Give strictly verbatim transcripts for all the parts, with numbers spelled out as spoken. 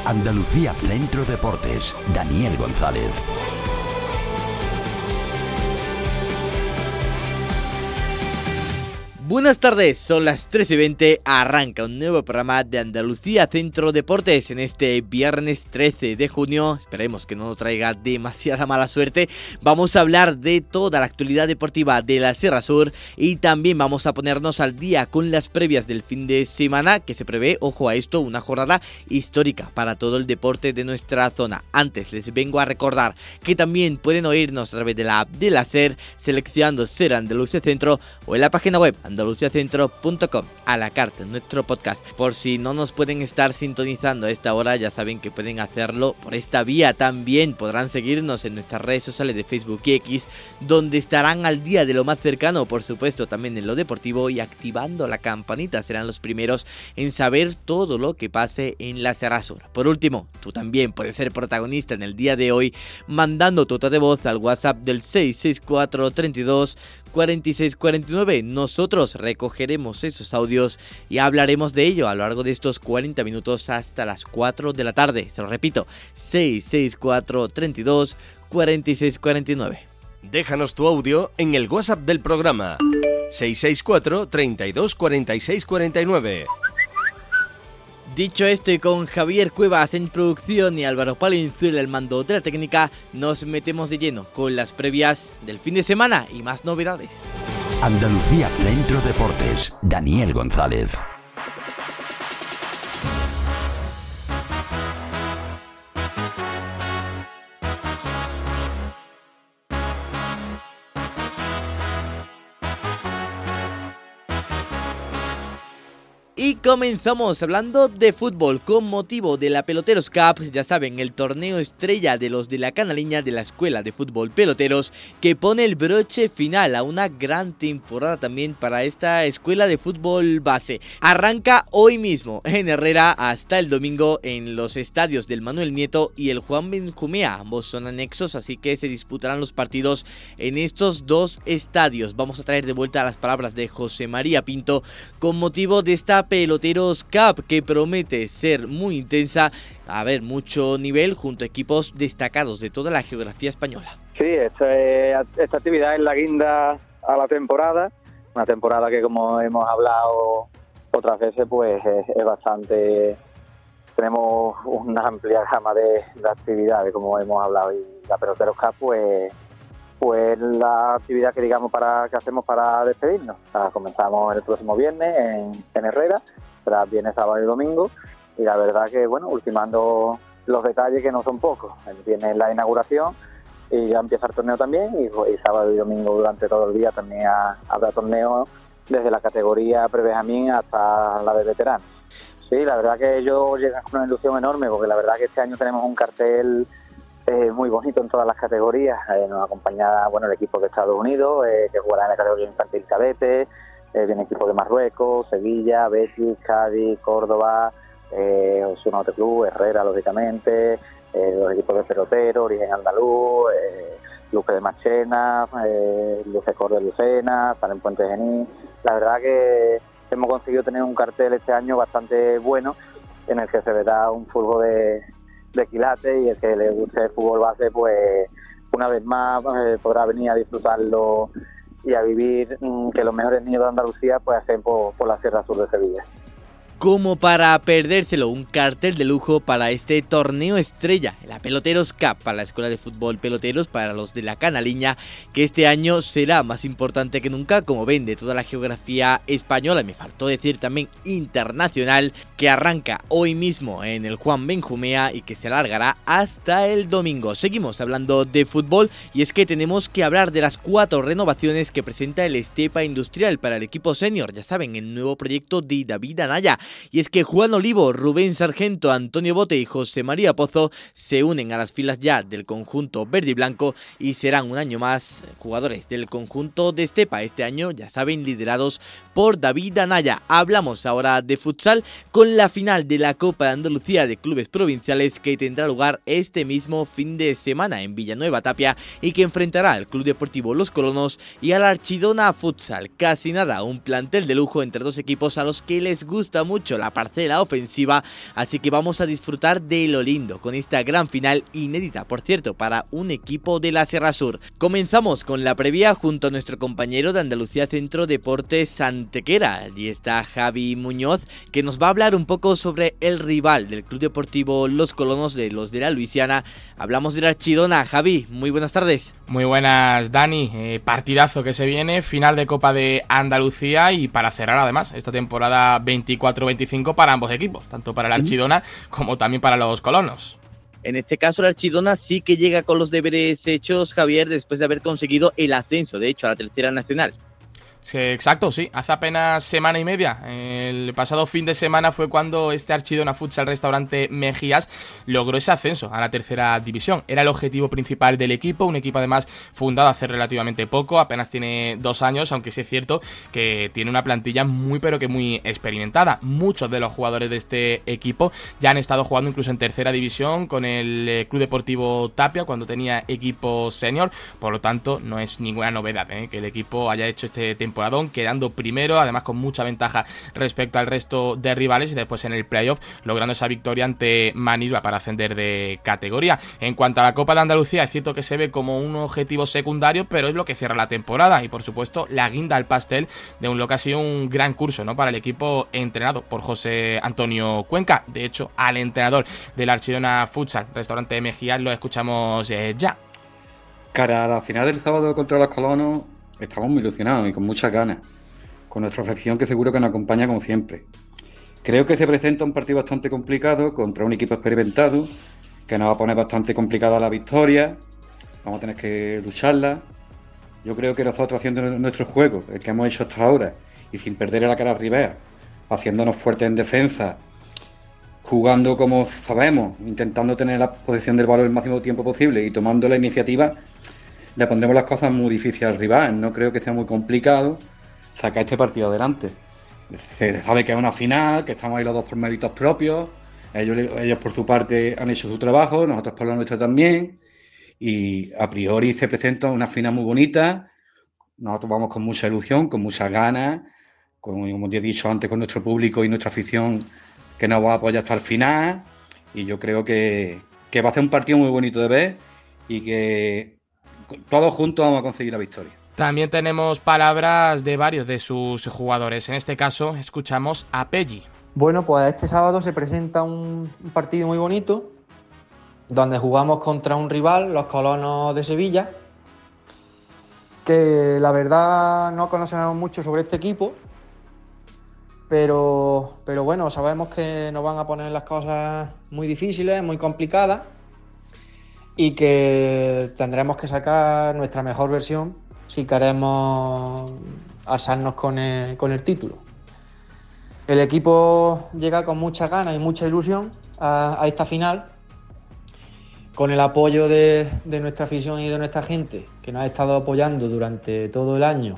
Andalucía Centro Deportes, Daniel González. Buenas tardes, son las tres y veinte, arranca un nuevo programa de Andalucía Centro Deportes en este viernes trece de junio, esperemos que no nos traiga demasiada mala suerte. Vamos a hablar de toda la actualidad deportiva de la Sierra Sur y también vamos a ponernos al día con las previas del fin de semana que se prevé, ojo a esto, una jornada histórica para todo el deporte de nuestra zona. Antes les vengo a recordar que también pueden oírnos a través de la app de la SER, seleccionando SER Andalucía Centro o en la página web andalucía centro punto com, a la carta en nuestro podcast. Por si no nos pueden estar sintonizando a esta hora, ya saben que pueden hacerlo por esta vía. También podrán seguirnos en nuestras redes sociales de Facebook y X, donde estarán al día de lo más cercano, por supuesto también en lo deportivo, y activando la campanita serán los primeros en saber todo lo que pase en la Sierra Sur. Por último, tú también puedes ser protagonista en el día de hoy mandando tu nota de voz al WhatsApp del seis seis cuatro, treinta y dos, cuarenta y seis cuarenta y nueve. Nosotros recogeremos esos audios y hablaremos de ello a lo largo de estos cuarenta minutos hasta las cuatro de la tarde. Se lo repito, seis seis cuatro, treinta y dos, cuarenta y seis cuarenta y nueve. Déjanos tu audio en el WhatsApp del programa seis seis cuatro, treinta y dos, cuarenta y seis cuarenta y nueve. Dicho esto, y con Javier Cuevas en producción y Álvaro Palenzuela al mando de la técnica, nos metemos de lleno con las previas del fin de semana y más novedades. Andalucía Centro Deportes, Daniel González. Y comenzamos hablando de fútbol con motivo de la Peloteros Cup, ya saben, el torneo estrella de los de la Canaliña de la Escuela de Fútbol Peloteros, que pone el broche final a una gran temporada también para esta escuela de fútbol base. Arranca hoy mismo en Herrera hasta el domingo en los estadios del Manuel Nieto y el Juan Benjumea, ambos son anexos, así que se disputarán los partidos en estos dos estadios. Vamos a traer de vuelta las palabras de José María Pinto con motivo de esta Peloteros Cup, que promete ser muy intensa, a ver, mucho nivel junto a equipos destacados de toda la geografía española. Sí, esta, esta actividad es la guinda a la temporada, una temporada que, como hemos hablado otras veces, pues es, es bastante, tenemos una amplia gama de, de actividades, como hemos hablado, y la Peloteros Cup pues pues la actividad que digamos para que hacemos para despedirnos. O sea, comenzamos el próximo viernes en, en Herrera, será viernes, sábado y domingo, y la verdad que, bueno, ultimando los detalles, que no son pocos. El viernes la inauguración y ya empieza el torneo también, y, y sábado y domingo durante todo el día también ha, habrá torneos desde la categoría pre-Benjamín hasta la de veteranos. Sí, la verdad que ellos llegan con una ilusión enorme, porque la verdad que este año tenemos un cartel Eh, muy bonito en todas las categorías. Eh, nos acompaña, bueno, el equipo de Estados Unidos, eh, que jugará en la categoría infantil cadete, eh, viene equipo de Marruecos, Sevilla, Betis, Cádiz, Córdoba, eh, Osuna Auto Club, Herrera, lógicamente, eh, los equipos de Pelotero, Origen Andaluz, eh, Luque de Marchena, eh, Luce Cor de Lucena, San en Puente Genil. La verdad que hemos conseguido tener un cartel este año bastante bueno, en el que se verá un fútbol de de quilate, y el que le guste el fútbol base, pues una vez más eh, podrá venir a disfrutarlo y a vivir mmm, que los mejores niños de Andalucía pues hacen por, por la Sierra Sur de Sevilla. Como para perdérselo, un cartel de lujo para este torneo estrella, la Peloteros Cup, para la Escuela de Fútbol Peloteros, para los de la Canaliña, que este año será más importante que nunca, como ven, de toda la geografía española, y me faltó decir también internacional, que arranca hoy mismo en el Juan Benjumea y que se alargará hasta el domingo. Seguimos hablando de fútbol, y es que tenemos que hablar de las cuatro renovaciones que presenta el Estepa Industrial para el equipo senior, ya saben, el nuevo proyecto de David Anaya. Y es que Juan Olivo, Rubén Sargento, Antonio Bote y José María Pozo se unen a las filas ya del conjunto verde y blanco y serán un año más jugadores del conjunto de Estepa, este año, ya saben, liderados por David Anaya. Hablamos ahora de futsal con la final de la Copa de Andalucía de Clubes Provinciales, que tendrá lugar este mismo fin de semana en Villanueva Tapia y que enfrentará al Club Deportivo Los Colonos y al Archidona Futsal. Casi nada, un plantel de lujo entre dos equipos a los que les gusta mucho mucho la parcela ofensiva, así que vamos a disfrutar de lo lindo con esta gran final inédita, por cierto, para un equipo de la Sierra Sur. Comenzamos con la previa junto a nuestro compañero de Andalucía Centro Deportes Antequera. Allí está Javi Muñoz, que nos va a hablar un poco sobre el rival del Club Deportivo Los Colonos, de los de la Luisiana. Hablamos de la Archidona. Javi, muy buenas tardes. Muy buenas, Dani. Eh, partidazo que se viene, final de Copa de Andalucía y para cerrar además esta temporada veinticuatro veinticinco para ambos equipos, tanto para la Archidona como también para los Colonos. En este caso, la Archidona sí que llega con los deberes hechos, Javier, después de haber conseguido el ascenso, de hecho, a la Tercera Nacional. Sí, exacto, sí, hace apenas semana y media. El pasado fin de semana fue cuando este Archidona Futsal Restaurante Mejías logró ese ascenso a la tercera división. Era el objetivo principal del equipo, un equipo además fundado hace relativamente poco, apenas tiene dos años, aunque sí es cierto que tiene una plantilla muy pero que muy experimentada. Muchos de los jugadores de este equipo ya han estado jugando incluso en tercera división con el Club Deportivo Tapia cuando tenía equipo senior, por lo tanto no es ninguna novedad ¿eh? que el equipo haya hecho este temporadón quedando primero, además con mucha ventaja respecto al resto de rivales y después en el playoff logrando esa victoria ante Manilva para ascender de categoría. En cuanto a la Copa de Andalucía, es cierto que se ve como un objetivo secundario, pero es lo que cierra la temporada y por supuesto la guinda al pastel de un, lo que ha sido un gran curso ¿no? para el equipo entrenado por José Antonio Cuenca. De hecho, al entrenador del Archidona Futsal Restaurante de Mejías lo escuchamos eh, ya. Cara a la final del sábado contra los Colonos, estamos muy ilusionados y con muchas ganas, con nuestra afición que seguro que nos acompaña como siempre. Creo que se presenta un partido bastante complicado contra un equipo experimentado, que nos va a poner bastante complicada la victoria, vamos a tener que lucharla. Yo creo que nosotros haciendo nuestro juego, el que hemos hecho hasta ahora, y sin perder la cara arriba, haciéndonos fuertes en defensa, jugando como sabemos, intentando tener la posesión del balón el máximo tiempo posible y tomando la iniciativa, le pondremos las cosas muy difíciles al rival. No creo que sea muy complicado sacar este partido adelante. Se sabe que es una final, que estamos ahí los dos por méritos propios. Ellos, ellos por su parte han hecho su trabajo, nosotros por lo nuestro también. Y a priori se presenta una final muy bonita. Nosotros vamos con mucha ilusión, con muchas ganas, con, como ya he dicho antes, con nuestro público y nuestra afición que nos va a apoyar hasta el final. Y yo creo que, que va a ser un partido muy bonito de ver y que todos juntos vamos a conseguir la victoria. También tenemos palabras de varios de sus jugadores. En este caso, escuchamos a Pelli. Bueno, pues este sábado se presenta un, un partido muy bonito, donde jugamos contra un rival, los Colonos de Sevilla, que la verdad no conocemos mucho sobre este equipo, pero, pero bueno, sabemos que nos van a poner las cosas muy difíciles, muy complicadas, y que tendremos que sacar nuestra mejor versión si queremos alzarnos con el, con el título. El equipo llega con muchas ganas y mucha ilusión a, a esta final, con el apoyo de, de nuestra afición y de nuestra gente, que nos ha estado apoyando durante todo el año,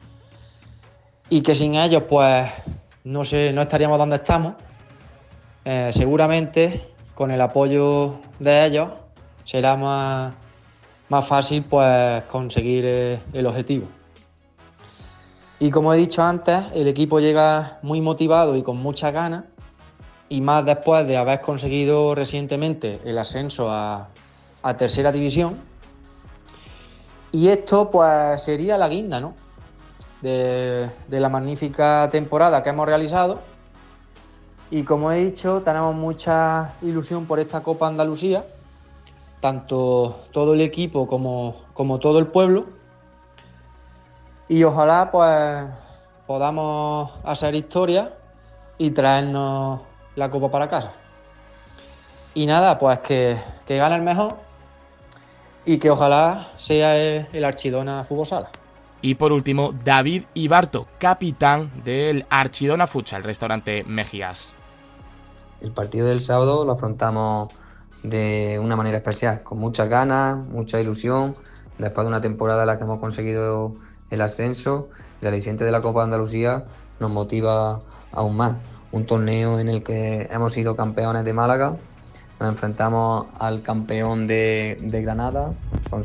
y que sin ellos pues no sé, no estaríamos donde estamos. Eh, seguramente con el apoyo de ellos será más, más fácil pues conseguir eh, el objetivo. Y como he dicho antes, el equipo llega muy motivado y con muchas ganas, y más después de haber conseguido recientemente el ascenso a, a tercera división. Y esto pues sería la guinda, ¿no? de, de la magnífica temporada que hemos realizado. Y como he dicho, tenemos mucha ilusión por esta Copa Andalucía, tanto todo el equipo como, como todo el pueblo, y ojalá pues podamos hacer historia y traernos la Copa para casa. Y nada, pues que, que gane el mejor y que ojalá sea el, el Archidona Fútbol Sala. Y por último, David Ibarto, capitán del Archidona Futsal Restaurante Mejías. El partido del sábado lo afrontamos de una manera especial, con muchas ganas, mucha ilusión, después de una temporada en la que hemos conseguido el ascenso. El aliciente de la Copa de Andalucía nos motiva aún más. Un torneo en el que hemos sido campeones de Málaga, nos enfrentamos al campeón de, de Granada,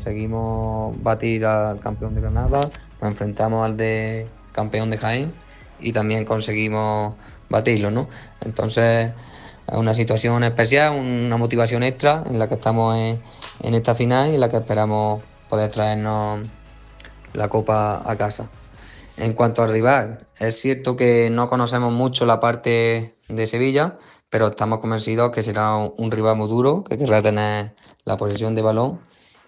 conseguimos batir al campeón de Granada, nos enfrentamos al de campeón de Jaén y también conseguimos batirlo, ¿no? Entonces es una situación especial, una motivación extra en la que estamos en, en esta final y en la que esperamos poder traernos la copa a casa. En cuanto al rival, es cierto que no conocemos mucho la parte de Sevilla, pero estamos convencidos que será un, un rival muy duro, que querrá tener la posesión de balón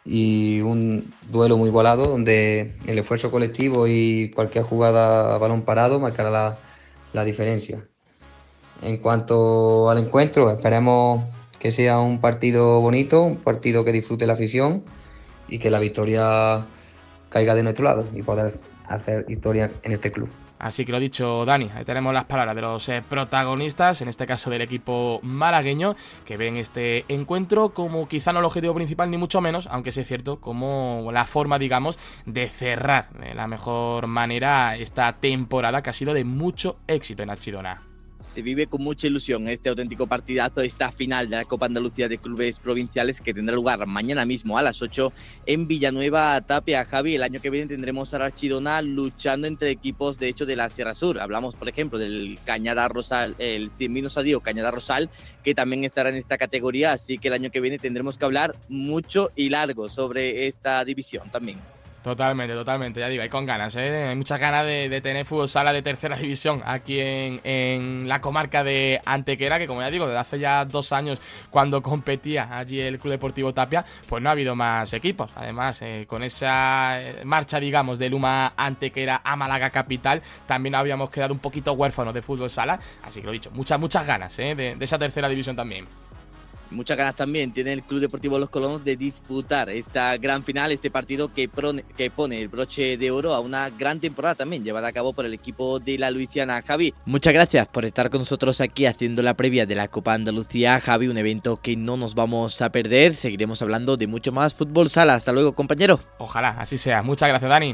y un duelo muy igualado donde el esfuerzo colectivo y cualquier jugada a balón parado marcará la, la diferencia. En cuanto al encuentro, esperemos que sea un partido bonito, un partido que disfrute la afición y que la victoria caiga de nuestro lado y poder hacer historia en este club. Así que lo dicho, Dani, ahí tenemos las palabras de los eh, protagonistas, en este caso del equipo malagueño, que ven este encuentro como quizá no el objetivo principal ni mucho menos, aunque sí es cierto, como la forma, digamos, de cerrar de la mejor manera esta temporada que ha sido de mucho éxito en Archidona. Se vive con mucha ilusión este auténtico partidazo, esta final de la Copa Andalucía de Clubes Provinciales que tendrá lugar mañana mismo a las ocho en Villanueva Tapia. Javi, el año que viene tendremos a la Archidona luchando entre equipos de hecho de la Sierra Sur. Hablamos, por ejemplo, del Cañada Rosal, el Cimino Sadío Cañada Rosal, que también estará en esta categoría, así que el año que viene tendremos que hablar mucho y largo sobre esta división también. Totalmente, totalmente, ya digo, hay con ganas, ¿eh? Hay muchas ganas de, de tener fútbol sala de tercera división aquí en, en la comarca de Antequera, que como ya digo, desde hace ya dos años cuando competía allí el Club Deportivo Tapia, pues no ha habido más equipos. Además, eh, con esa marcha, digamos, de Luma Antequera a Málaga Capital, también habíamos quedado un poquito huérfanos de fútbol sala, así que lo dicho, muchas, muchas ganas, ¿eh? de, de esa tercera división también. Muchas ganas también tiene el Club Deportivo Los Colonos de disputar esta gran final, este partido que, prone, que pone el broche de oro a una gran temporada también llevada a cabo por el equipo de la Luisiana. Javi, muchas gracias por estar con nosotros aquí haciendo la previa de la Copa Andalucía. Javi, un evento que no nos vamos a perder, seguiremos hablando de mucho más fútbol sala. Hasta luego, compañero. Ojalá, así sea. Muchas gracias, Dani.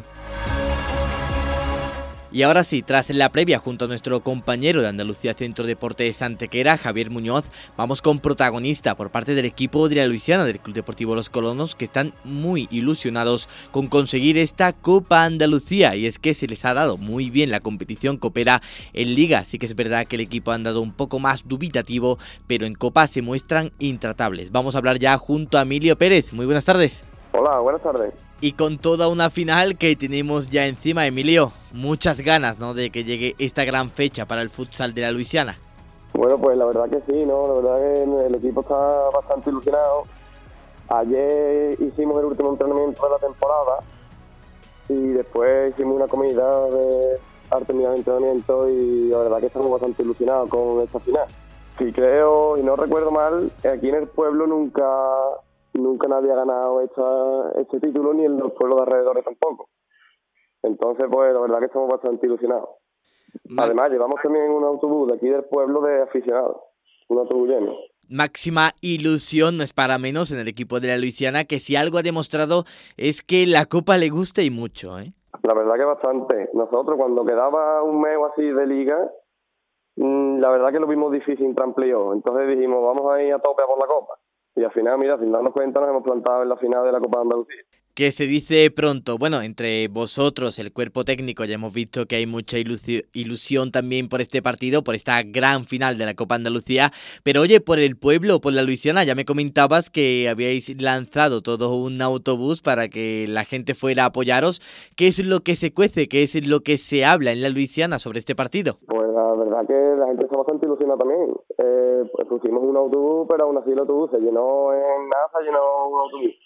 Y ahora sí, tras la previa junto a nuestro compañero de Andalucía Centro Deportes Antequera, Javier Muñoz, vamos con protagonista por parte del equipo de la Luisiana del Club Deportivo Los Colonos, que están muy ilusionados con conseguir esta Copa Andalucía, y es que se les ha dado muy bien la competición copera en Liga. Sí que es verdad que el equipo ha andado un poco más dubitativo, pero en Copa se muestran intratables. Vamos a hablar ya junto a Emilio Pérez. Muy buenas tardes. Hola, buenas tardes. Y con toda una final que tenemos ya encima, Emilio, muchas ganas, ¿no?, de que llegue esta gran fecha para el futsal de la Luisiana. Bueno, pues la verdad que sí, ¿no? La verdad que el equipo está bastante ilusionado. Ayer hicimos el último entrenamiento de la temporada y después hicimos una comida de al terminar el entrenamiento y la verdad que estamos bastante ilusionados con esta final. Sí, creo, y no recuerdo mal, aquí en el pueblo nunca... Nunca nadie ha ganado esta, este título, ni en los pueblos de alrededores tampoco. Entonces, pues la verdad que estamos bastante ilusionados. Ma- Además, llevamos también un autobús de aquí del pueblo de aficionados, un autobús lleno. Máxima ilusión, no es para menos, en el equipo de la Luisiana, que si algo ha demostrado es que la Copa le gusta y mucho, ¿eh? La verdad que bastante. Nosotros, cuando quedaba un mes o así de liga, mmm, la verdad que lo vimos difícil entrar en playoff. Entonces dijimos, vamos a ir a tope por la Copa. Y al final, mira, sin darnos cuenta, nos hemos plantado en la final de la Copa de Andalucía. Que se dice pronto, bueno, entre vosotros, el cuerpo técnico, ya hemos visto que hay mucha ilusi- ilusión también por este partido, por esta gran final de la Copa Andalucía, pero oye, por el pueblo, por la Luisiana, ya me comentabas que habíais lanzado todo un autobús para que la gente fuera a apoyaros. ¿Qué es lo que se cuece? ¿Qué es lo que se habla en la Luisiana sobre este partido? Pues la verdad que la gente está bastante ilusionada también. Eh, pues pusimos un autobús, pero aún así el autobús se llenó en nada, se llenó un autobús.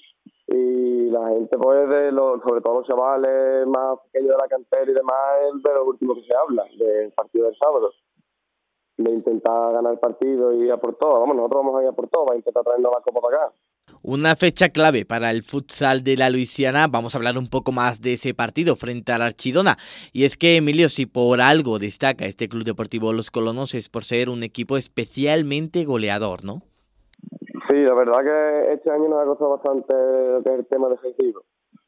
Y la gente, pues, de los, sobre todo los chavales más pequeños de la cantera y demás, es de los últimos que se habla, del partido del sábado. De intentar ganar el partido y ir a por todo. Vamos, nosotros vamos a ir a por todo, a intentar traernos la copa para acá. Una fecha clave para el futsal de la Luisiana. Vamos a hablar un poco más de ese partido frente al Archidona. Y es que, Emilio, si por algo destaca este Club Deportivo Los Colonos es por ser un equipo especialmente goleador, ¿no? Sí, la verdad que este año nos ha costado bastante lo que es el tema defensivo.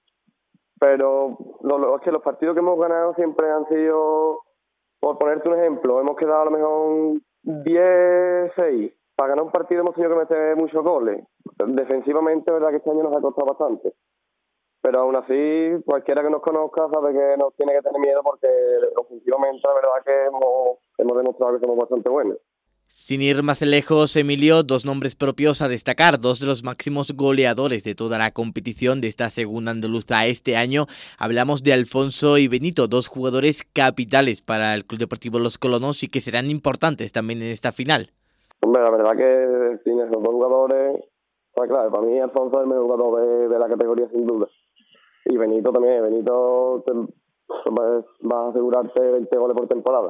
Pero lo, lo, es que los partidos que hemos ganado siempre han sido, por ponerte un ejemplo, hemos quedado a lo mejor diez seis. Para ganar un partido hemos tenido que meter muchos goles. Defensivamente, la verdad que este año nos ha costado bastante. pero aún así cualquiera que nos conozca sabe que nos tiene que tener miedo porque ofensivamente la verdad que hemos, hemos demostrado que somos bastante buenos. Sin ir más lejos, Emilio, dos nombres propios a destacar, dos de los máximos goleadores de toda la competición de esta segunda andaluza este año. Hablamos de Alfonso y Benito, dos jugadores capitales para el Club Deportivo Los Colonos y que serán importantes también en esta final. Hombre, la verdad que sin esos dos jugadores, pues claro, para mí Alfonso es el mejor jugador de, de la categoría sin duda. Y Benito también, Benito te, va, va a asegurarte veinte goles por temporada.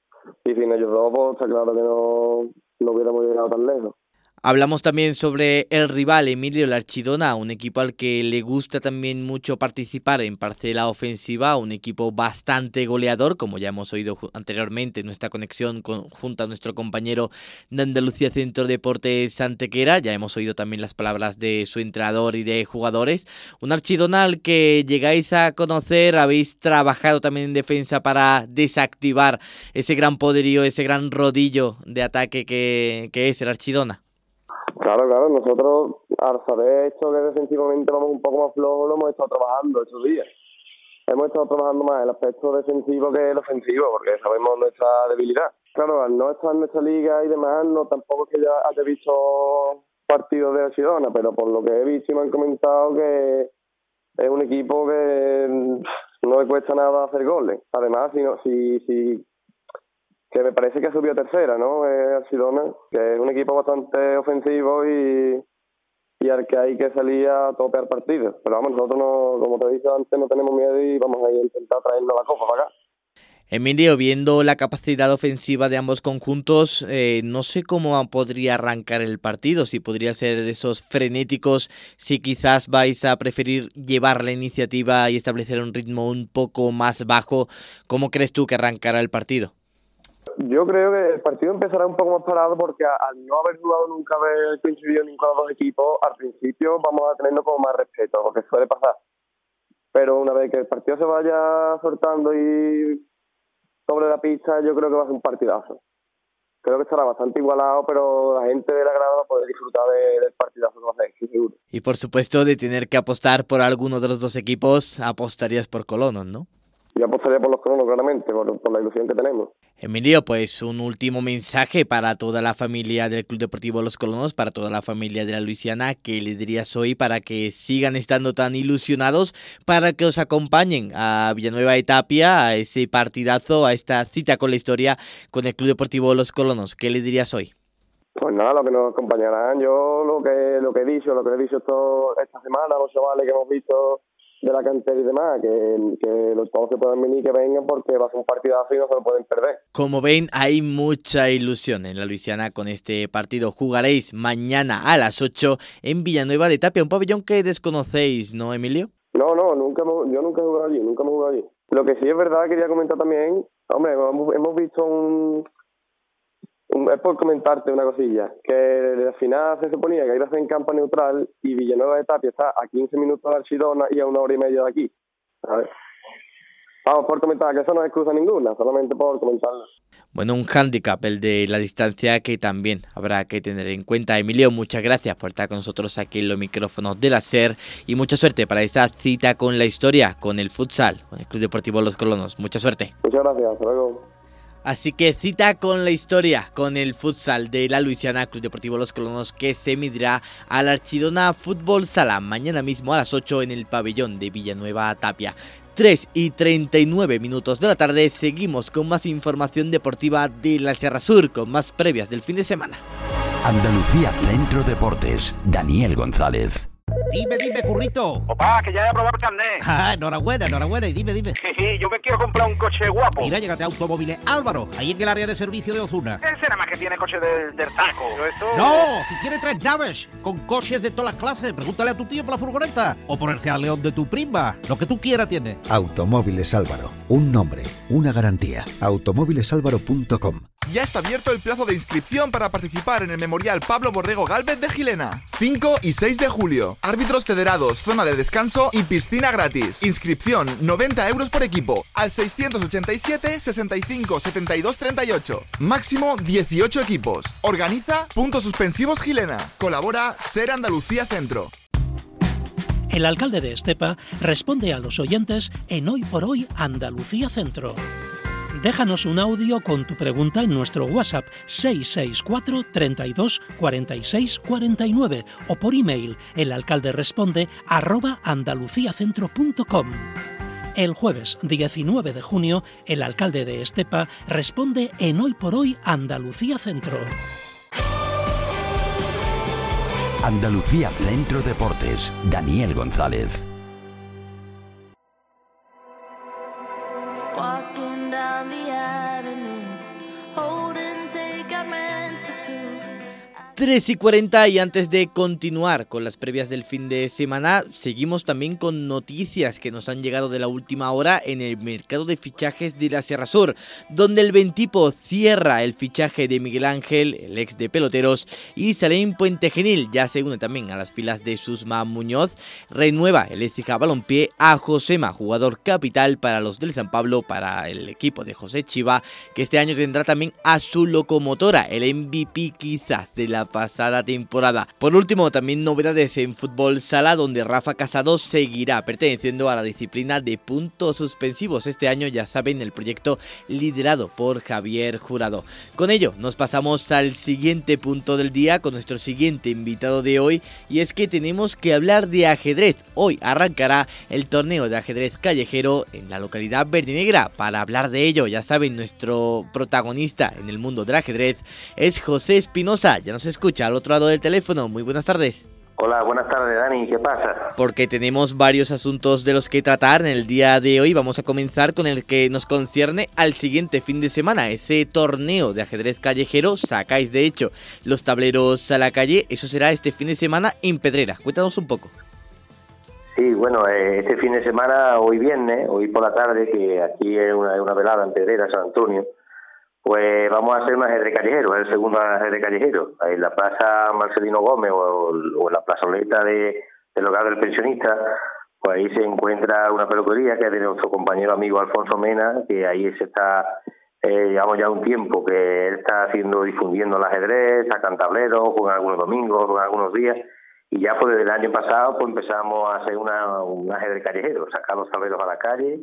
Y sin ellos dos, pues está claro que no, no hubiéramos llegado tan lejos. Hablamos también sobre el rival, Emilio, el Archidona, un equipo al que le gusta también mucho participar en parcela ofensiva, un equipo bastante goleador, como ya hemos oído anteriormente en nuestra conexión con, junto a nuestro compañero de Andalucía Centro Deportes Antequera. Ya hemos oído también las palabras de su entrenador y de jugadores. Un Archidona al que llegáis a conocer, habéis trabajado también en defensa para desactivar ese gran poderío, ese gran rodillo de ataque que, que es el Archidona. Claro, claro, nosotros al saber esto que defensivamente vamos un poco más flojos, lo hemos estado trabajando estos días. Hemos estado trabajando más el aspecto defensivo que el ofensivo, porque sabemos nuestra debilidad. Claro, al no estar en nuestra liga y demás, no tampoco es que ya haya visto partidos de Archidona, pero por lo que he visto y me han comentado que es un equipo que no le cuesta nada hacer goles. Además, si, no, si, si que me parece que subió a tercera, ¿no? Eh, Archidona, que es un equipo bastante ofensivo y, y al que hay que salir a tope al partido. Pero vamos, nosotros, no, como te he dicho antes, no tenemos miedo y vamos a intentar traernos la copa para acá. Emilio, viendo la capacidad ofensiva de ambos conjuntos, eh, no sé cómo podría arrancar el partido, si podría ser de esos frenéticos, si quizás vais a preferir llevar la iniciativa y establecer un ritmo un poco más bajo. ¿Cómo crees tú que arrancará el partido? Yo creo que el partido empezará un poco más parado porque al no haber jugado nunca, haber coincidido ninguno de los dos equipos, al principio vamos a tenernos como más respeto, porque suele pasar. Pero una vez que el partido se vaya soltando y sobre la pista, yo creo que va a ser un partidazo. Creo que estará bastante igualado, pero la gente del agrado va a poder disfrutar de, del partidazo que va a ser, seguro. Y por supuesto, de tener que apostar por alguno de los dos equipos, apostarías por Colonos, ¿no? Yo apostaría por los Colonos, claramente, por, por la ilusión que tenemos. Emilio, pues un último mensaje para toda la familia del Club Deportivo Los Colonos, para toda la familia de la Luisiana, ¿qué le dirías hoy para que sigan estando tan ilusionados, para que os acompañen a Villanueva de Tapia, a ese partidazo, a esta cita con la historia con el Club Deportivo Los Colonos? ¿Qué le dirías hoy? Pues nada, lo que nos acompañarán, yo lo que lo que he dicho, lo que he dicho esto, esta semana, los chavales que hemos visto de la cantera y demás, que, que los todos que puedan venir, que vengan, porque va a ser un partidazo y no se lo pueden perder. Como ven, hay mucha ilusión en la Luisiana con este partido. Jugaréis mañana a las ocho en Villanueva de Tapia, un pabellón que desconocéis, ¿no, Emilio? No, no, nunca hemos, yo nunca he jugado allí, nunca hemos jugado allí. Lo que sí es verdad, quería comentar también, hombre, hemos, hemos visto un... Es por comentarte una cosilla, que al final se suponía que iba a ser en campo neutral y Villanueva de Tapia está a quince minutos de Archidona y a una hora y media de aquí. A ver. Vamos, por comentar, que eso no es excusa ninguna, solamente por comentarlo. Bueno, un hándicap el de la distancia que también habrá que tener en cuenta. Emilio, muchas gracias por estar con nosotros aquí en los micrófonos de la SER y mucha suerte para esta cita con la historia, con el futsal, con el Club Deportivo Los Colonos. Mucha suerte. Muchas gracias, hasta luego. Así que cita con la historia, con el futsal de la Luisiana Club Deportivo Los Colonos, que se medirá al Archidona Fútbol Sala mañana mismo a las ocho en el pabellón de Villanueva Tapia. tres y treinta y nueve minutos de la tarde, seguimos con más información deportiva de la Sierra Sur, con más previas del fin de semana. Andalucía Centro Deportes, Daniel González. Dime, dime, currito. Papá, que ya he aprobado el carnet. Ah, enhorabuena, enhorabuena. Y dime, dime. Yo me quiero comprar un coche guapo. Mira, llégate a Automóviles Álvaro, ahí en el área de servicio de Ozuna. Ese nada más que tiene coche del, del taco. Esto... No, si quiere tres naves, con coches de todas las clases, pregúntale a tu tío por la furgoneta. O por el Seat León de tu prima. Lo que tú quieras tiene. Automóviles Álvaro. Un nombre, una garantía. automóviles álvaro punto com. Ya está abierto el plazo de inscripción para participar en el Memorial Pablo Borrego Gálvez de Gilena. cinco y seis de julio. Árbitros federados, zona de descanso y piscina gratis. Inscripción noventa euros por equipo. Al seiscientos ochenta y siete, sesenta y cinco, setenta y dos, treinta y ocho. Máximo dieciocho equipos. Organiza Puntos Suspensivos Gilena. Colabora SER Andalucía Centro. El alcalde de Estepa responde a los oyentes en Hoy por Hoy Andalucía Centro. Déjanos un audio con tu pregunta en nuestro WhatsApp seis seis cuatro, treinta y dos, cuarenta y seis, cuarenta y nueve o por email elalcalderesponde arroba andaluciacentro punto com. El jueves diecinueve de junio, el alcalde de Estepa responde en Hoy por Hoy Andalucía Centro. Andalucía Centro Deportes, Daniel González. tres y cuarenta y antes de continuar con las previas del fin de semana, seguimos también con noticias que nos han llegado de la última hora en el mercado de fichajes de la Sierra Sur, donde el Bentipo cierra el fichaje de Miguel Ángel, el ex de Peloteros, y Salem Puente Genil ya se une también a las filas de Susma Muñoz. Renueva el Écija Balompié a Josema, jugador capital para los del San Pablo, para el equipo de José Chiva, que este año tendrá también a su locomotora, el M V P quizás de la pasada temporada. Por último, también novedades en fútbol sala, donde Rafa Casado seguirá perteneciendo a la disciplina de puntos suspensivos. Este año, ya saben, el proyecto liderado por Javier Jurado. Con ello, nos pasamos al siguiente punto del día con nuestro siguiente invitado de hoy, y es que tenemos que hablar de ajedrez. Hoy arrancará el torneo de ajedrez callejero en la localidad verdinegra. Para hablar de ello, ya saben, nuestro protagonista en el mundo del ajedrez es José Espinosa. Ya nos escucha al otro lado del teléfono. Muy buenas tardes. Hola, buenas tardes, Dani. ¿Qué pasa? Porque tenemos varios asuntos de los que tratar en el día de hoy. Vamos a comenzar con el que nos concierne al siguiente fin de semana, ese torneo de ajedrez callejero. Sacáis, de hecho, los tableros a la calle. Eso será este fin de semana en Pedrera. Cuéntanos un poco. Sí, bueno, eh, este fin de semana, hoy viernes, hoy por la tarde, que aquí es una, una velada en Pedrera, San Antonio, pues vamos a hacer un ajedrez callejero, es el segundo ajedrez callejero, en la Plaza Marcelino Gómez o, o en la plazoleta de, del Hogar del Pensionista. Pues ahí se encuentra una peluquería que es de nuestro compañero amigo Alfonso Mena, que ahí se está, eh, llevamos ya un tiempo que él está haciendo, difundiendo el ajedrez, sacan tableros, juegan algunos domingos, juegan algunos días, y ya pues desde el año pasado pues empezamos a hacer una, un ajedrez callejero, sacar los tableros a la calle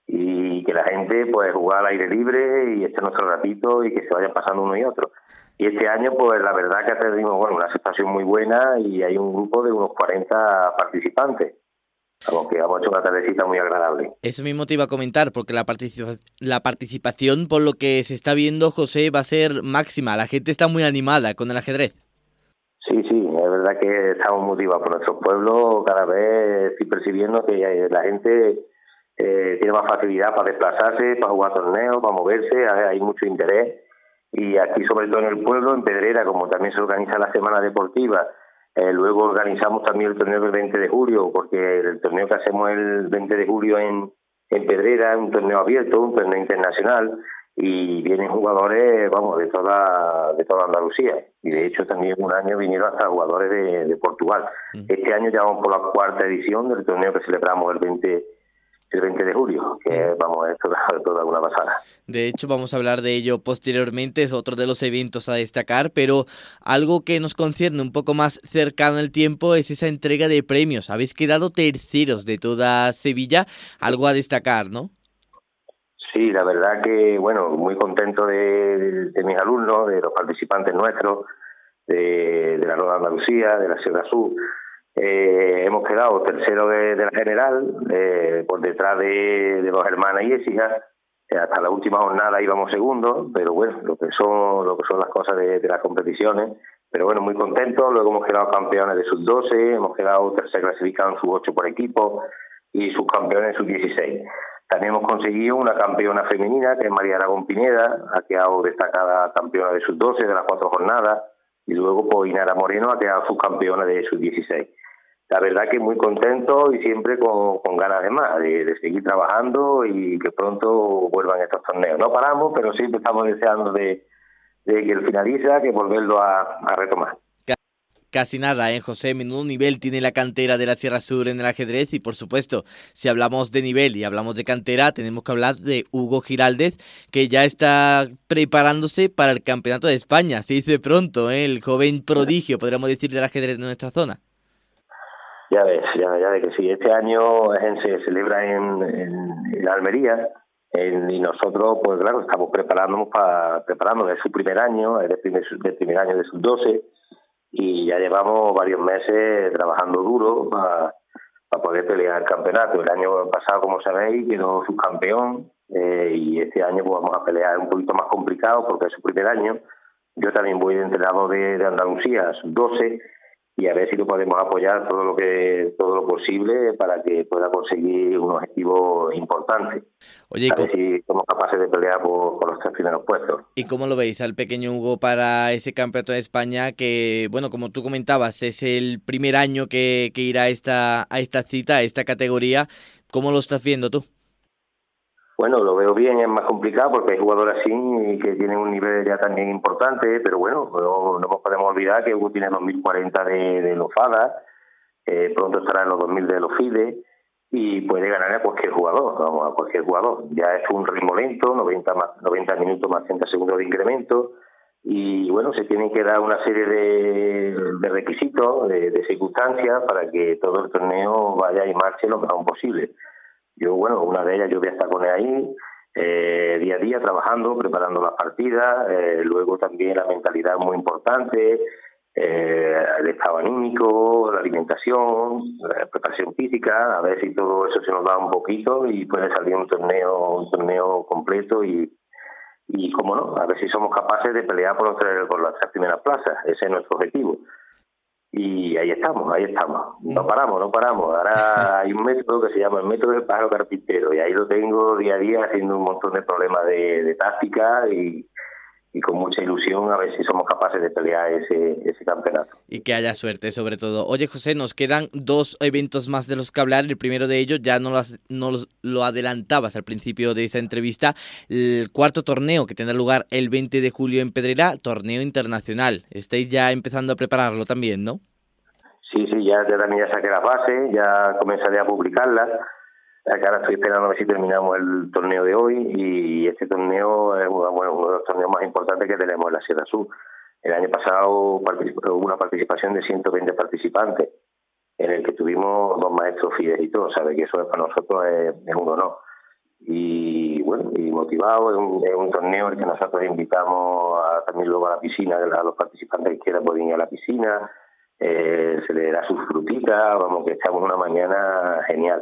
y que la gente pues jugar al aire libre y esté nuestro ratito y que se vayan pasando uno y otro. Y este año pues la verdad que tenemos bueno, una aceptación muy buena y hay un grupo de unos cuarenta participantes. Vamos, que hemos hecho una tardecita muy agradable. Eso mismo te iba a comentar, porque la, participa- la participación, por lo que se está viendo, José, va a ser máxima. La gente está muy animada con el ajedrez. Sí, sí, es verdad que estamos motivados por nuestro pueblo. Cada vez estoy percibiendo que la gente eh, tiene más facilidad para desplazarse, para jugar torneos, para moverse, hay mucho interés. Y aquí, sobre todo en el pueblo, en Pedrera, como también se organiza la semana deportiva, eh, luego organizamos también el torneo del veinte de julio, porque el torneo que hacemos el veinte de julio en, en Pedrera es un torneo abierto, un torneo internacional, y vienen jugadores, vamos, de toda de toda Andalucía. Y de hecho también un año vinieron hasta jugadores de, de Portugal. Mm. Este año ya vamos por la cuarta edición del torneo que celebramos el veinte el veinte de julio, que vamos, es toda, toda una pasada. De hecho, vamos a hablar de ello posteriormente, es otro de los eventos a destacar, pero algo que nos concierne un poco más cercano al tiempo es esa entrega de premios. Habéis quedado terceros de toda Sevilla, algo a destacar, ¿no? Sí, la verdad que, bueno, muy contento de, de, de mis alumnos, de los participantes nuestros, de, de la Nueva Andalucía, de la Sierra Sur. Eh, hemos quedado tercero de, de la general, eh, por detrás de, de los hermanas y Écija. Eh, hasta la última jornada íbamos segundos, pero bueno, lo que son lo que son las cosas de, de las competiciones. Pero bueno, muy contentos. Luego hemos quedado campeones de sub doce, hemos quedado tercer clasificado en sub ocho por equipo y subcampeones en sub dieciséis. También hemos conseguido una campeona femenina, que es María Aragón Pineda, ha quedado destacada campeona de sub doce de las cuatro jornadas, y luego pues Inara Moreno ha quedado subcampeona de sub dieciséis. La verdad que muy contento y siempre con, con ganas de más, de, de seguir trabajando y que pronto vuelvan estos torneos. No paramos, pero siempre estamos deseando de, de que el finaliza, que volverlo a, a retomar. Casi nada, ¿eh, José? Menudo nivel tiene la cantera de la Sierra Sur en el ajedrez y, por supuesto, si hablamos de nivel y hablamos de cantera, tenemos que hablar de Hugo Giraldez, que ya está preparándose para el Campeonato de España. Se dice pronto, ¿eh? El joven prodigio, podríamos decir, del ajedrez de nuestra zona. Ya ves, ya, ya ves que sí. Este año se celebra en, en, en Almería en, y nosotros, pues claro, estamos preparándonos para preparándonos de su primer año, el primer, el primer año de sub doce, y ya llevamos varios meses trabajando duro para, para poder pelear el campeonato. El año pasado, como sabéis, quedó subcampeón eh, y este año pues, vamos a pelear un poquito más complicado porque es su primer año. Yo también voy de entrenador de, de Andalucía, sub doce, y a ver si lo podemos apoyar todo lo que todo lo posible para que pueda conseguir un objetivo importante. Oye, a ver si somos capaces de pelear por, por los tres primeros puestos. ¿Y cómo lo veis al pequeño Hugo para ese campeonato de España que, bueno, como tú comentabas, es el primer año que, que irá a esta, a esta cita, a esta categoría? ¿Cómo lo estás viendo tú? Bueno, lo veo bien, es más complicado porque hay jugadores así que tienen un nivel ya también importante, pero bueno, no, no nos podemos olvidar que Hugo tiene dos mil cuarenta de, de los FADA, eh, pronto estará en los dos mil de los FIDE y puede ganar a cualquier jugador, vamos, a cualquier jugador. Ya es un ritmo lento, noventa, más, noventa minutos más treinta segundos de incremento y bueno, se tienen que dar una serie de, de requisitos, de, de circunstancias para que todo el torneo vaya y marche lo mejor posible. Yo, bueno, una de ellas yo voy a estar con él ahí, eh, día a día trabajando, preparando las partidas, eh, luego también la mentalidad muy importante, eh, el estado anímico, la alimentación, la preparación física, a ver si todo eso se nos da un poquito y puede salir un torneo, un torneo completo y, y cómo no, a ver si somos capaces de pelear por, los tres, por las tres primeras plazas, ese es nuestro objetivo. Y ahí estamos, ahí estamos. No paramos, no paramos. Ahora hay un método que se llama el método del pájaro carpintero y ahí lo tengo día a día haciendo un montón de problemas de, de táctica y, y con mucha ilusión a ver si somos capaces de pelear ese, ese campeonato. Y que haya suerte sobre todo. Oye José, nos quedan dos eventos más de los que hablar. El primero de ellos ya no lo, no lo adelantabas al principio de esta entrevista. El cuarto torneo que tendrá lugar el veinte de julio en Pedrera, torneo internacional. Estáis ya empezando a prepararlo también, ¿no? Sí, sí, ya, ya también ya saqué las bases, ya comenzaré a publicarlas. Ahora estoy esperando a ver si terminamos el torneo de hoy y este torneo es bueno, uno de los torneos más importantes que tenemos en la Sierra Sur. El año pasado hubo una participación de ciento veinte participantes, en el que tuvimos dos maestros FIDE y todo, sabe que eso para nosotros es, es un honor. Y bueno, y motivado, es un, es un torneo en el que nosotros invitamos a, también luego a la piscina, a los participantes que quieran poder ir a la piscina, eh, se le da sus frutitas, vamos, que estamos una mañana genial.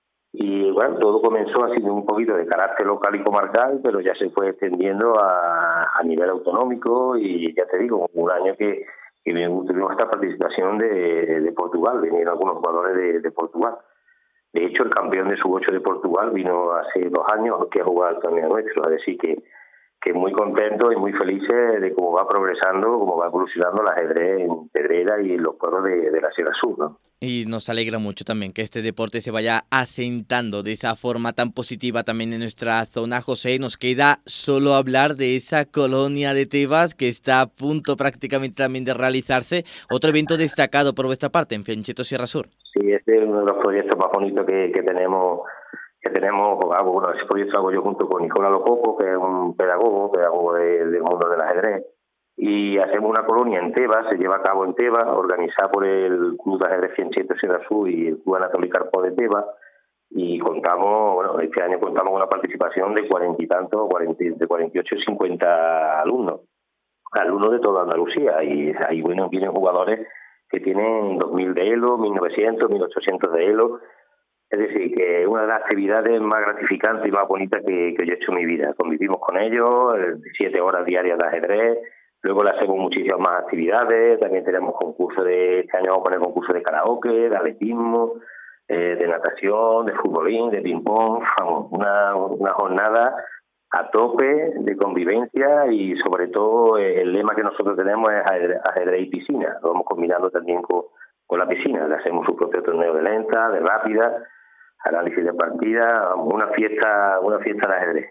Y bueno, todo comenzó haciendo un poquito de carácter local y comarcal, pero ya se fue extendiendo a, a nivel autonómico y ya te digo, un año que, que tuvimos esta participación de, de Portugal, vinieron algunos jugadores de, de Portugal. De hecho, el campeón de sub ocho de Portugal vino hace dos años que ha jugado el torneo nuestro, es decir, que, que muy contentos y muy felices de cómo va progresando, cómo va evolucionando el ajedrez en Pedrera y en los pueblos de, de la Sierra Sur, ¿no? Y nos alegra mucho también que este deporte se vaya asentando de esa forma tan positiva también en nuestra zona. José, nos queda solo hablar de esa colonia de Tebas que está a punto prácticamente también de realizarse. Otro evento destacado por vuestra parte en Fiancheto Sierra Sur. Sí, este es uno de los proyectos más bonitos que, que tenemos. que tenemos, hago, bueno, ese proyecto lo hago yo junto con Nicolás Lococo, que es un pedagogo, pedagogo de, del mundo del ajedrez. Y hacemos una colonia en Tebas, se lleva a cabo en Tebas, organizada por el Club de Ajedrez Fiancheto Sierra Sur y el Club Anatoli Carpó de Tebas, y contamos, bueno, este año contamos con una participación de cuarenta y tantos, de cuarenta y ocho y cincuenta alumnos, alumnos de toda Andalucía, y ahí bueno, vienen jugadores que tienen dos mil de Elo, mil novecientos, mil ochocientos de Elo, es decir, que es una de las actividades más gratificantes y más bonitas que, que yo he hecho en mi vida. Convivimos con ellos, siete horas diarias de ajedrez. Luego le hacemos muchísimas más actividades, también tenemos concursos de, este año vamos a poner concursos de karaoke, de atletismo, eh, de natación, de futbolín, de ping-pong, vamos, una, una jornada a tope de convivencia y sobre todo eh, el lema que nosotros tenemos es ajedrez, ajedrez y piscina, lo vamos combinando también con, con la piscina, le hacemos su propio torneo de lenta, de rápida, análisis de partida, una fiesta, una fiesta de ajedrez.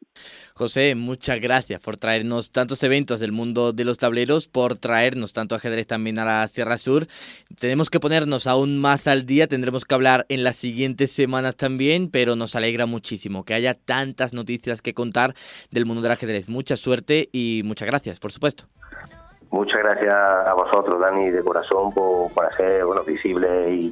José, muchas gracias por traernos tantos eventos del mundo de los tableros, por traernos tanto ajedrez también a la Sierra Sur. Tenemos que ponernos aún más al día, tendremos que hablar en las siguientes semanas también, pero nos alegra muchísimo que haya tantas noticias que contar del mundo del ajedrez. Mucha suerte y muchas gracias, por supuesto. Muchas gracias a vosotros, Dani, de corazón, por, por hacer bueno, visible y,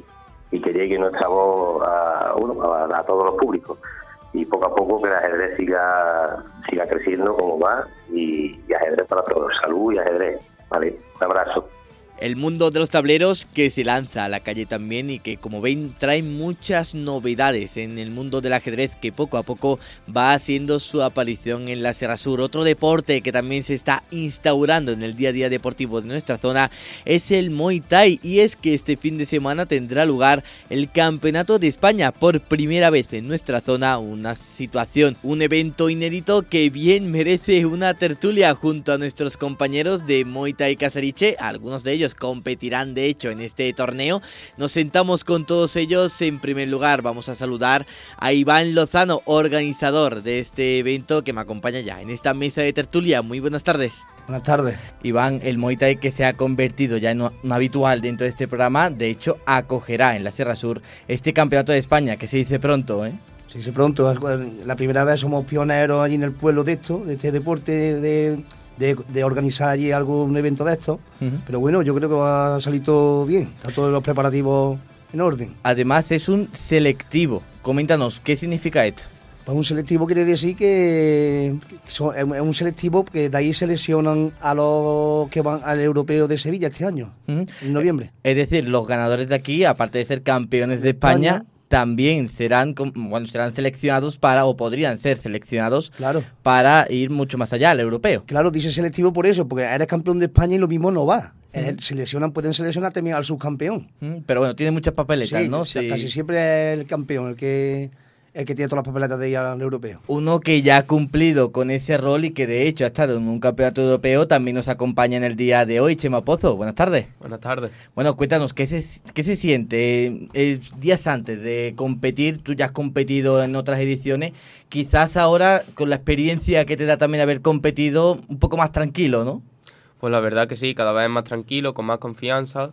y que llegue nuestra voz a, bueno, a, a todos los públicos. Y poco a poco que el ajedrez siga, siga creciendo como va, y, y ajedrez para todos, salud y ajedrez. Vale, un abrazo. El mundo de los tableros que se lanza a la calle también y que, como ven, trae muchas novedades en el mundo del ajedrez, que poco a poco va haciendo su aparición en la Sierra Sur. Otro deporte que también se está instaurando en el día a día deportivo de nuestra zona es el Muay Thai, y es que este fin de semana tendrá lugar el Campeonato de España por primera vez en nuestra zona, una situación, un evento inédito que bien merece una tertulia junto a nuestros compañeros de Muay Thai Casariche. Algunos de ellos competirán de hecho en este torneo. Nos sentamos con todos ellos. En primer lugar vamos a saludar a Iván Lozano, organizador de este evento, que me acompaña ya en esta mesa de tertulia. Muy buenas tardes. Buenas tardes. Iván, el Muay Thai que se ha convertido ya en un habitual dentro de este programa, de hecho acogerá en la Sierra Sur este Campeonato de España, que se dice pronto, ¿eh? Se dice pronto. La primera vez somos pioneros allí en el pueblo de esto, de este deporte, de... De, de organizar allí algún evento de estos, uh-huh. Pero bueno, yo creo que va a salir todo bien, está todos los preparativos en orden. Además es un selectivo, coméntanos, ¿qué significa esto? Pues un selectivo quiere decir que, que son, es un selectivo que de ahí seleccionan a los que van al europeo de Sevilla este año, uh-huh. En noviembre. Es decir, los ganadores de aquí, aparte de ser campeones de España, España también serán, bueno, serán seleccionados para, o podrían ser seleccionados, claro, para ir mucho más allá, al europeo. Claro, dice selectivo por eso, porque eres campeón de España y lo mismo no va. Uh-huh. Seleccionan, pueden seleccionar también al subcampeón. Uh-huh. Pero bueno, tiene muchas papeletas, sí, ¿no? Sí, sí, casi siempre es el campeón el que... el que tiene todas las papeletas de ir al europeo. Uno que ya ha cumplido con ese rol y que de hecho ha estado en un campeonato europeo también nos acompaña en el día de hoy, Chema Pozo. Buenas tardes. Buenas tardes. Bueno, cuéntanos, ¿qué se, qué se siente eh, días antes de competir? Tú ya has competido en otras ediciones, quizás ahora con la experiencia que te da también haber competido, un poco más tranquilo, ¿no? Pues la verdad que sí, cada vez más tranquilo, con más confianza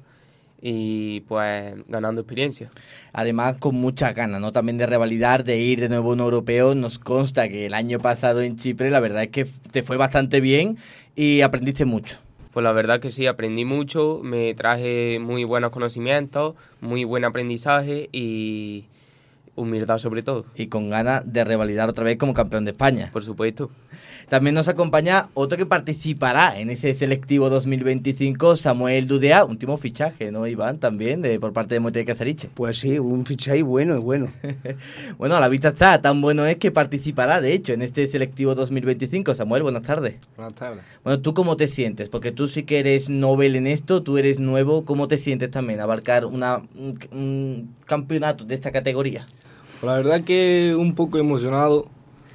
y pues ganando experiencia. Además con muchas ganas, ¿no? También de revalidar, de ir de nuevo a un europeo. Nos consta que el año pasado en Chipre la verdad es que te fue bastante bien y aprendiste mucho. Pues la verdad que sí, aprendí mucho, me traje muy buenos conocimientos, muy buen aprendizaje y humildad sobre todo. Y con ganas de revalidar otra vez como campeón de España. Por supuesto. También nos acompaña otro que participará en ese selectivo dos mil veinticinco, Samuel Dudea, último fichaje, ¿no, Iván? También de por parte de Muay Thai Casariche. Pues sí, un fichaje bueno, es bueno. Bueno, a la vista está, tan bueno es que participará, de hecho, en este selectivo dos mil veinticinco. Samuel, buenas tardes. Buenas tardes. Bueno, ¿tú cómo te sientes? Porque tú sí que eres novel en esto, tú eres nuevo. ¿Cómo te sientes también abarcar una, un, un campeonato de esta categoría? Pues la verdad que un poco emocionado.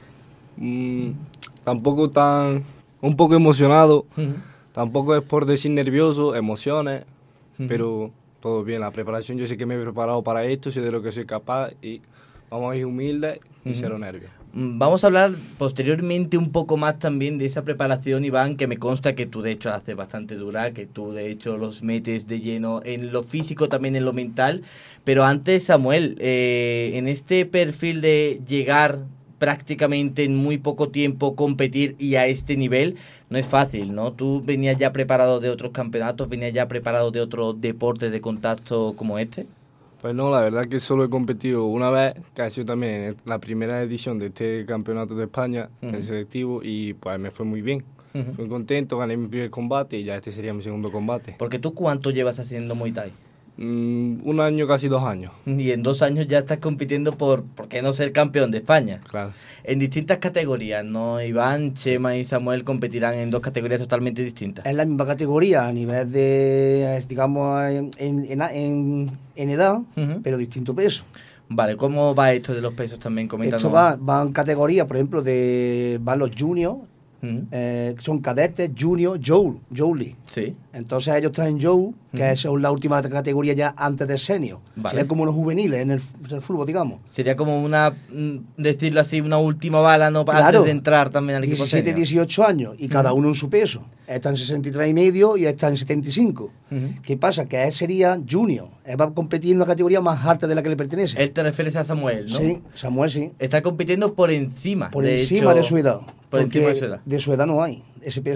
Mmm... Tampoco tan... un poco emocionado, uh-huh. Tampoco es por decir nervioso, emociones, uh-huh. Pero todo bien, la preparación, yo sé que me he preparado para esto, sé de lo que soy capaz y vamos a ir humildes y uh-huh. Cero nervios. Vamos a hablar posteriormente un poco más también de esa preparación, Iván, que me consta que tú de hecho la haces bastante dura, que tú de hecho los metes de lleno en lo físico, también en lo mental, pero antes, Samuel, eh, en este perfil de llegar prácticamente en muy poco tiempo competir y a este nivel no es fácil, ¿no? Tú venías ya preparado de otros campeonatos, venías ya preparado de otros deportes de contacto como este. Pues no, la verdad que solo he competido una vez, que ha sido también en la primera edición de este campeonato de España, uh-huh. El selectivo, y pues me fue muy bien. Uh-huh. Fui contento, gané mi primer combate y ya este sería mi segundo combate. Porque tú, ¿cuánto llevas haciendo Muay Thai? Mm, un año, casi dos años. Y en dos años ya estás compitiendo por, ¿por qué no ser campeón de España? Claro. En distintas categorías, ¿no? Iván, Chema y Samuel competirán en dos categorías totalmente distintas. Es la misma categoría a nivel de, digamos, en, en, en, en edad, uh-huh. Pero distinto peso. Vale, ¿cómo va esto de los pesos también? Coméntanos. Esto va, van categorías, por ejemplo, de van los juniors, uh-huh. eh, son cadetes, junior, Joule, Joule. Sí. Entonces ellos están en Joule, que uh-huh. es la última categoría ya antes del senior. Vale. Sería como los juveniles en el, en el fútbol, digamos. Sería como una, decirlo así, una última bala, ¿no? Claro. Antes de entrar también al equipo diecisiete, senior. dieciocho años, y cada uh-huh. uno en su peso. Está en sesenta y tres y medio y está en setenta y cinco. Uh-huh. ¿Qué pasa? Que él sería junior. Él va a competir en una categoría más alta de la que le pertenece. Él te refieres a Samuel, ¿no? Sí, Samuel sí. Está compitiendo por encima. Por de encima hecho, de su edad. Por encima de su edad. De su edad no hay ese peso.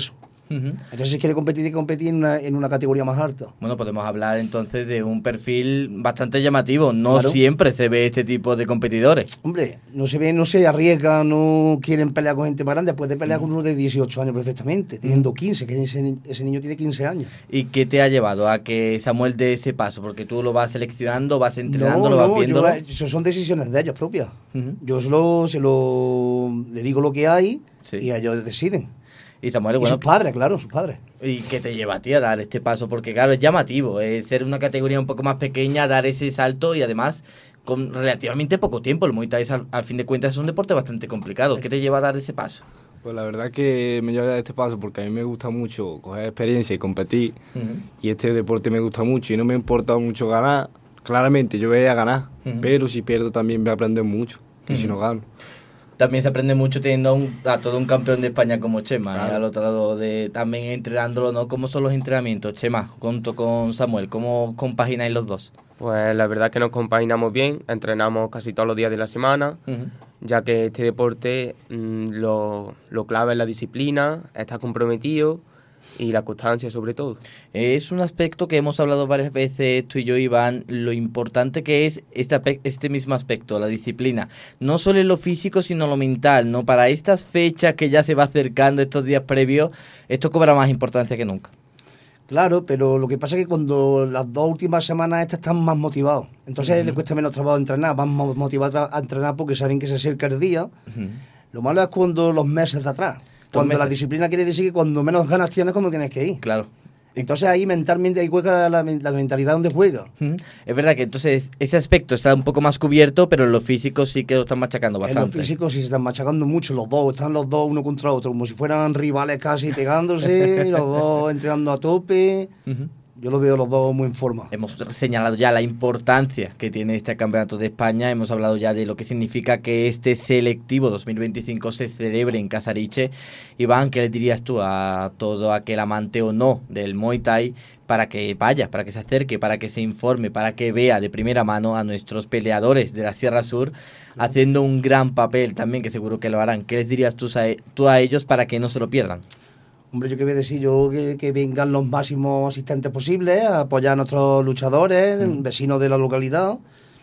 Uh-huh. Entonces, si quiere competir, tiene que competir en una, en una categoría más alta. Bueno, podemos hablar entonces de un perfil bastante llamativo. No Claro. siempre se ve este tipo de competidores. Hombre, no se ve, no se arriesgan, no quieren pelear con gente más grande, puede pelear con uno de dieciocho años perfectamente, teniendo quince, que ese, ni- ese niño tiene quince años. ¿Y qué te ha llevado a que Samuel dé ese paso? Porque tú lo vas seleccionando, vas entrenando, No, lo vas no, viendo. yo, eh, eso son decisiones de ellos propias. Ujú. Yo se lo, se lo le digo lo que hay Sí. y ellos deciden. Y Samuel, Y bueno, sus padres, claro, sus padres. ¿y qué te lleva a ti a dar este paso? Porque claro, es llamativo, eh, ser una categoría un poco más pequeña, dar ese salto y además con relativamente poco tiempo. El Muay Thai es, al, al fin de cuentas es un deporte bastante complicado. ¿Qué te lleva a dar ese paso? Pues la verdad que me lleva a este paso porque a mí me gusta mucho coger experiencia y competir. Ujú. Y este deporte me gusta mucho y no me importa mucho ganar. Claramente yo voy a ganar, Ujú. pero si pierdo también voy a aprender mucho. Y si Ujú. no gano. También se aprende mucho teniendo a, un- a todo un campeón de España como Chema, Claro. ¿eh? Al otro lado de también entrenándolo, ¿no? ¿Cómo son los entrenamientos, Chema? Junto con Samuel, ¿cómo compagináis los dos? Pues la verdad que nos compaginamos bien, entrenamos casi todos los días de la semana, Ujú. ya que este deporte mm, lo, lo clave es la disciplina, estar comprometido y la constancia sobre todo. Es un aspecto que hemos hablado varias veces tú y yo, Iván, lo importante que es este, ape- este mismo aspecto, la disciplina. No solo en lo físico, sino lo mental, ¿no? Para estas fechas que ya se va acercando, estos días previos, esto cobra más importancia que nunca. Claro, pero lo que pasa es que cuando las dos últimas semanas estas están más motivados. Entonces Ujú. les cuesta menos trabajo entrenar, van mo- motivados a entrenar porque saben que se acerca el día. Lo malo es cuando los meses de atrás. Cuando meses. la disciplina quiere decir que cuando menos ganas tienes, cuando tienes que ir. Claro. Entonces ahí mentalmente ahí juega la, men- la mentalidad donde juega. Ujú. Es verdad que entonces ese aspecto está un poco más cubierto, pero en lo físico sí que lo están machacando En bastante. los físicos sí se están machacando mucho los dos, están los dos uno contra otro, como si fueran rivales casi pegándose, los dos entrenando a tope. Ujú. Yo lo veo los dos muy en forma. Hemos señalado ya la importancia que tiene este campeonato de España, hemos hablado ya de lo que significa que este selectivo dos mil veinticinco se celebre en Casariche. Iván, ¿qué le dirías tú a todo aquel amante o no del Muay Thai para que vaya, para que se acerque, para que se informe, para que vea de primera mano a nuestros peleadores de la Sierra Sur haciendo un gran papel también, que seguro que lo harán? ¿Qué les dirías tú a, tú a ellos para que no se lo pierdan? Hombre, yo qué voy a decir, yo que, que vengan los máximos asistentes posibles a apoyar a nuestros luchadores, Mm. vecinos de la localidad,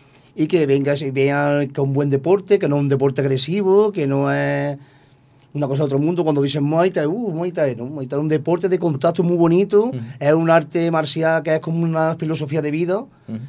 y que vengan y vean que es un buen deporte, que no es un deporte agresivo, que no es una cosa de otro mundo. Cuando dicen Muay Thai, uh, Muay Thai, no, Muay Thai es un deporte de contacto muy bonito, es un arte marcial que es como una filosofía de vida,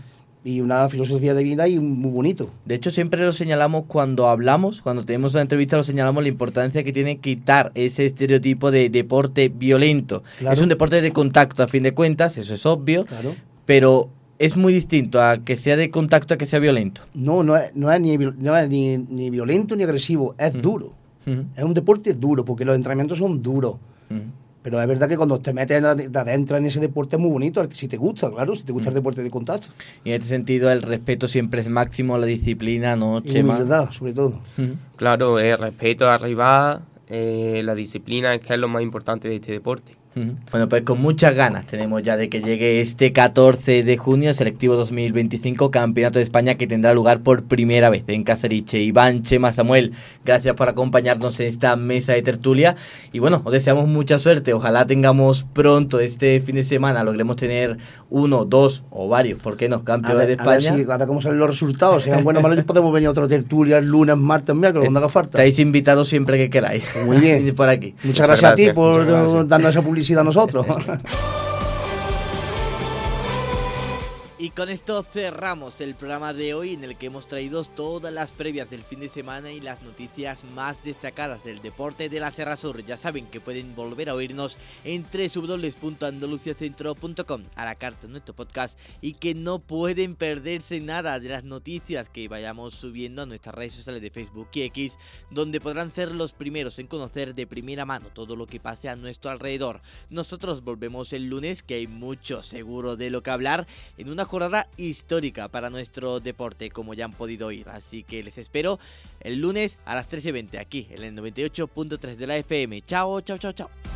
y una filosofía de vida y muy bonito. De hecho, siempre lo señalamos cuando hablamos, cuando tenemos una entrevista, lo señalamos la importancia que tiene quitar ese estereotipo de deporte violento. Claro. Es un deporte de contacto, a fin de cuentas, eso es obvio, Claro. pero es muy distinto a que sea de contacto a que sea violento. No, no es, no es, ni, viol- no es ni, ni violento ni agresivo, es duro. Ujú. Es un deporte duro, porque los entrenamientos son duros. Pero es verdad que cuando te metes de de adentro en ese deporte es muy bonito, si te gusta, claro, si te gusta el deporte de contacto. Y en este sentido, el respeto siempre es máximo, la disciplina, ¿no, Y Chema? humildad, sobre todo. Claro, el respeto al rival, eh, la disciplina es que es lo más importante de este deporte. Ujú. Bueno, pues con muchas ganas tenemos ya de que llegue este catorce de junio, selectivo dos mil veinticinco, Campeonato de España, que tendrá lugar por primera vez en Casariche. Iván, Chema, Samuel, gracias por acompañarnos en esta mesa de tertulia. Y bueno, os deseamos mucha suerte. Ojalá tengamos pronto este fin de semana, logremos tener uno, dos o varios, ¿por qué no? A Campeones ver, de a ver España. si, a ver cómo salen los resultados. Sean buenos o malos, podemos venir a otra tertulia el lunes, martes, miércoles, cuando haga falta. Estáis invitados siempre que queráis. Muy bien. por aquí. Muchas, gracias, a ti por darnos esa publicidad a nosotros. Y con esto cerramos el programa de hoy, en el que hemos traído todas las previas del fin de semana y las noticias más destacadas del deporte de la Sierra Sur. Ya saben que pueden volver a oírnos en doble u doble u doble u punto andaluciacentro punto com, a la carta en nuestro podcast, y que no pueden perderse nada de las noticias que vayamos subiendo a nuestras redes sociales de Facebook y X, donde podrán ser los primeros en conocer de primera mano todo lo que pase a nuestro alrededor. Nosotros volvemos el lunes, que hay mucho seguro de lo que hablar, en una jornada histórica para nuestro deporte, como ya han podido oír. Así que les espero el lunes a las trece y veinte aquí en el noventa y ocho punto tres de la F M. Chao, chao, chao, chao.